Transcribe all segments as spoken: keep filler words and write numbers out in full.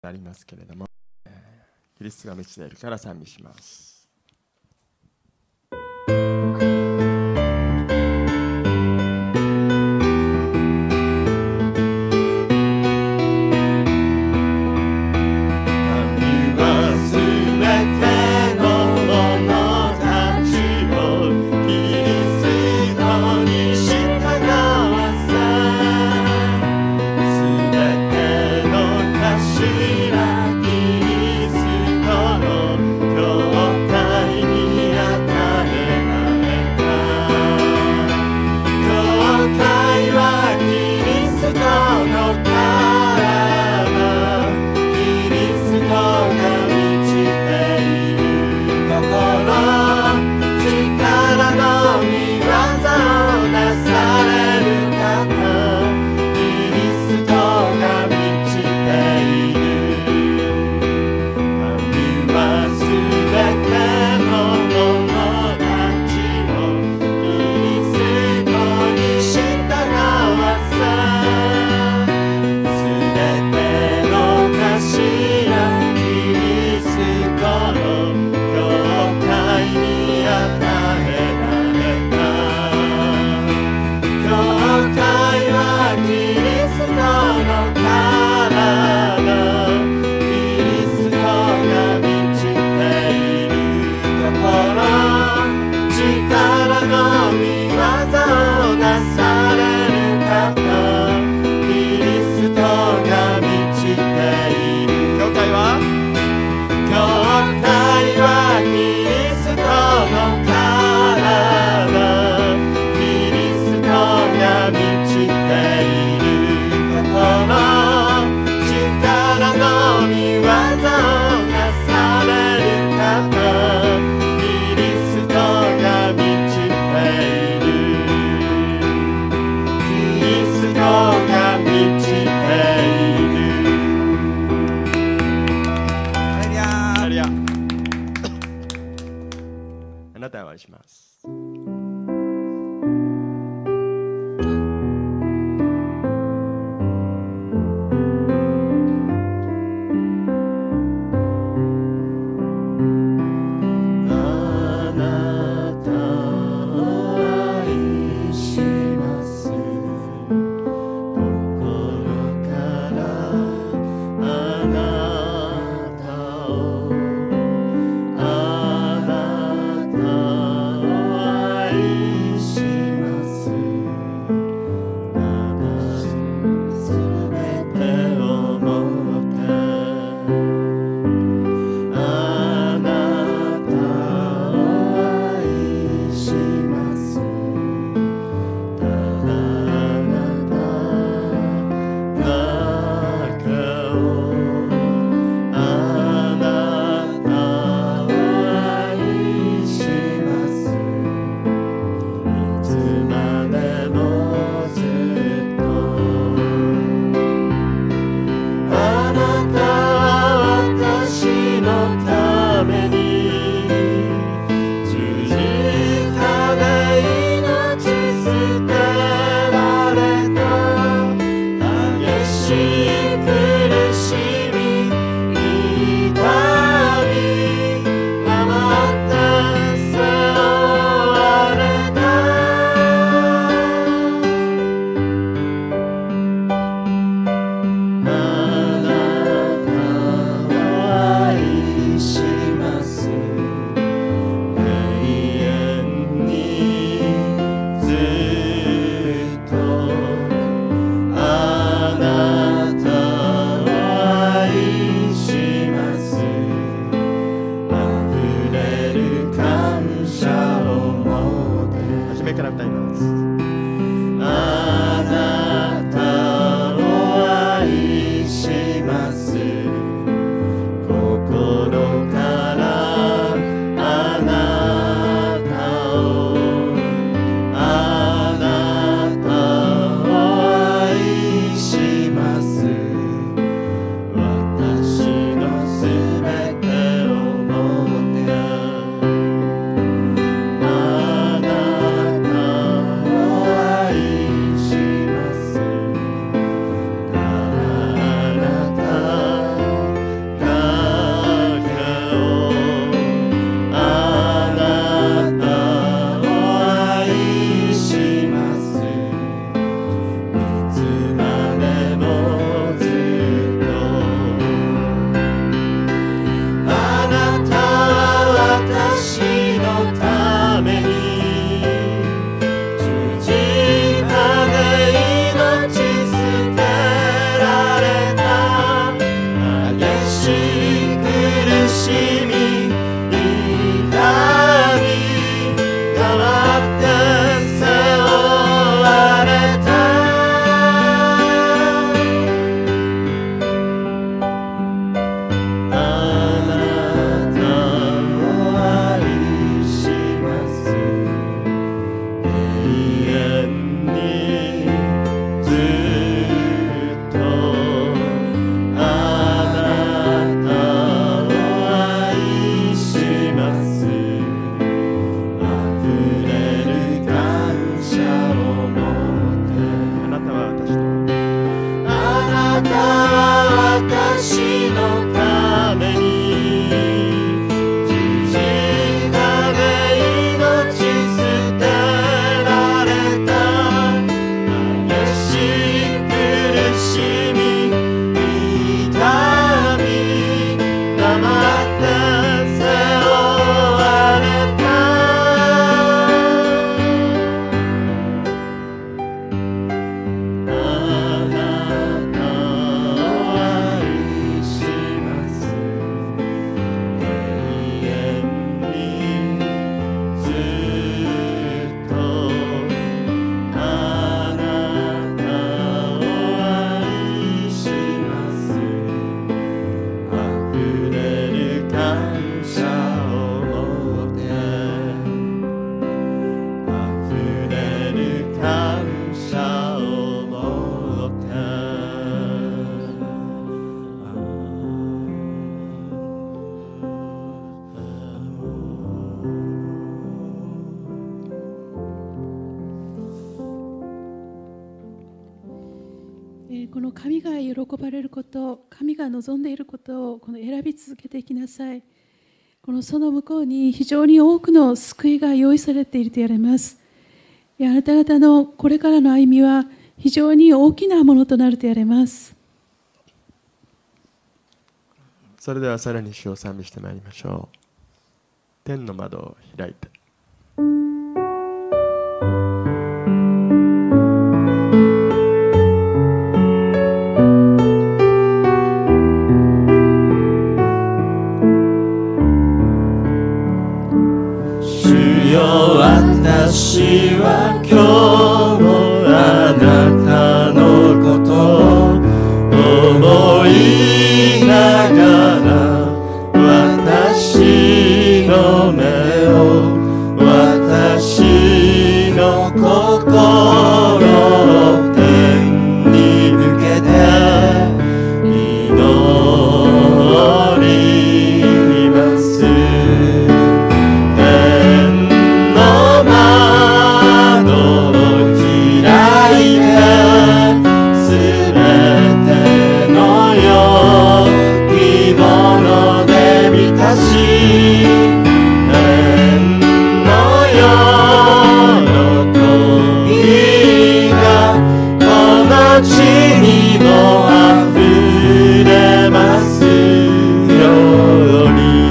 ありますけれども、キリストが満ちているから賛美します。 あなたをの神が喜ばれること、神が望んでいることをこの選び続けていきなさい。このその向こうに非常に多くの救いが用意されていると言われます。あなた方のこれからの歩みは非常に大きなものとなると言われます。 それではさらに主を賛美してまいりましょう。天の窓を開いて。 主よ、私は今日もあなたのことを思いながら、私の目を、私の心を天に向けて祈ります。天の窓を開いて、すべての良きもので満たし、天の喜びがこの地にもあふれますように。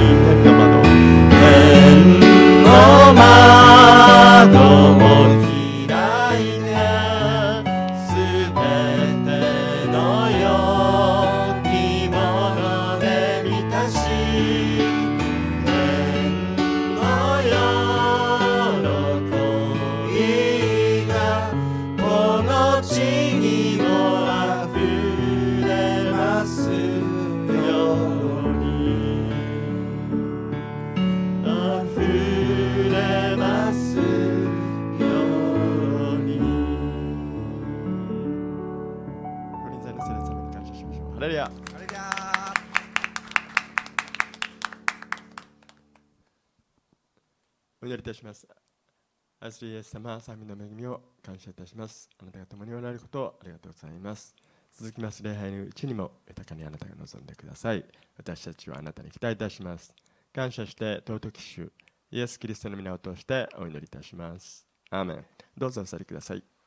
天の窓を開いて、すべての良きもので満たし、天の喜びがこの地にもあふれますように。あふれますように。 ご臨在の聖霊様に感謝しましょう。ハレルヤ。お祈りいたします。愛するイエス様、神の恵みを感謝いたします。あなたが共におられることをありがとうございます。続きます礼拝のうちにも豊かにあなたが望んでください。私たちはあなたに期待いたします。感謝して尊き主イエス・キリストの皆を通してお祈りいたします。アーメン。どうぞお座りください。